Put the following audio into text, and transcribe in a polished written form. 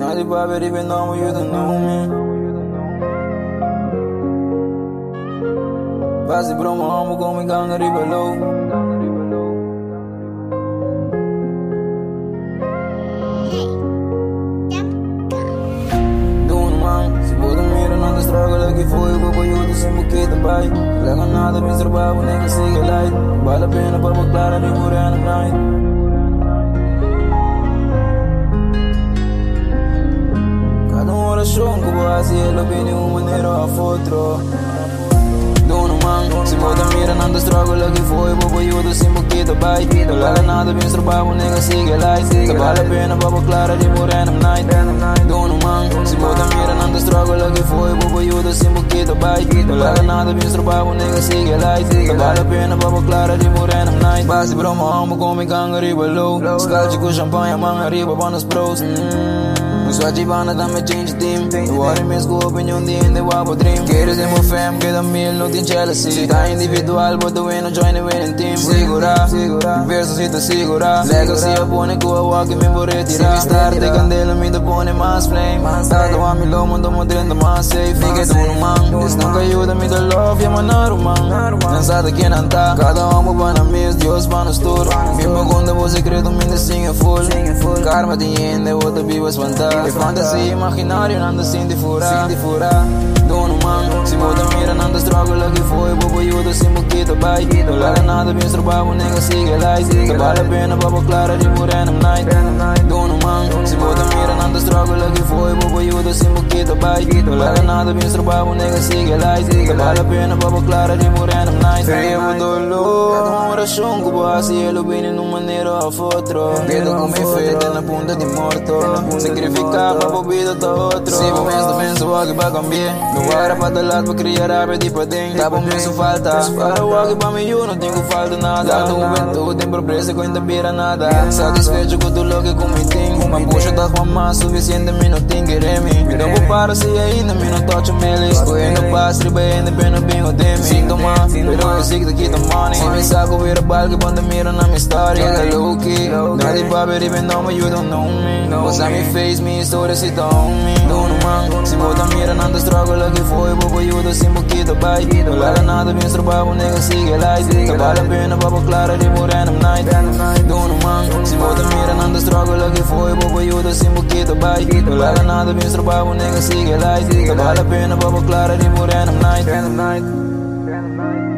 Not if I bet even know you don't know me. Passe pra uma alma com me ganha ribalou. Se puder mira não te estraga que foi o que eu disse um que também. Leva nada me trabalho nem que siga light. Vale a pena para clara de morrer na night. Cada oração que vou fazer ela vem de uma maneira a outra. Se puder mira não te estraga que foi o que eu disse um que também. Leva nada me trabalho nem que siga light. Vale a pena para clara de morrer na night. Se puder mira não te estraga que foi o que eu disse um que também. Leva nada me trabalho nem que siga light. Vale a pena para clara de morrer na night. Passe para uma alma com me ganha ribalou. Scalde com champanhe mão arriba para nos pros. Swatchivana dame change team. You are in school opinion the end the wabo dream. Queres em meu fam, queda mil, não tem jealousy. Tá individual, but the winner join the winning team. Segura, verso se te segura. Legacy a pone com a walk me vou retirar. Start de candela me te pone mais flame. Dado a mil mundo moderno mais safe. Fique tu no man, isso nunca ajuda me da love e manar o man. Não sabe quem não tá. Cada homem vai na mesa, Deus vai no tour. Me pergunta você credo me de sing full. Karma de ende, outra viva espantar. É fantasia imaginária, não assim de furar. Dono man, se puder mira não te estraga que foi bobo eu dou sim que também. Não leva nada bem trabalho nem que siga light. Vale a pena para clara de morrer na night. Dono man, se puder mira não te estraga que foi bobo eu dou sim que também. Não leva nada bem trabalho nem que siga light. Vale a pena para clara de morrer na night. Frevo dolor, cada oração que vou fazer ele vem de uma maneira a outra. Medo com me feita na ponta de morto. Sacrificar para a vida do outro. Se vou penso algo vai cambiar. Não era para dar lado para criar árvore de padrinho. Tá bom mesmo falta. Para o algo para mim eu não tenho falta nada. Tanto juventude tem progresso que ainda vira nada. Satisfeito com tudo que cometi. Uma puxa da fama suficiente me não tem querer me. Me não vou para se ainda me não toque meles. Escolhendo paz, tribeando bem no bingo de mim. Sintoma, pero eu sei que daqui tá money. Se me saco vira balde quando mira na minha história. Chega louque, nada para ver even though you don't know me. Você me fez minha história se tá on me. Dono man, se botar mira não te estraga que foi bobo eu dou sim que também. Não leva nada bem trabalho nem que siga light. Vale a pena para clara de morrer na night. Dono man, se botar mira não te estraga que foi bobo eu dou sim que também. Não leva nada bem trabalho nem que siga light. Vale a pena para clara de morrer na night.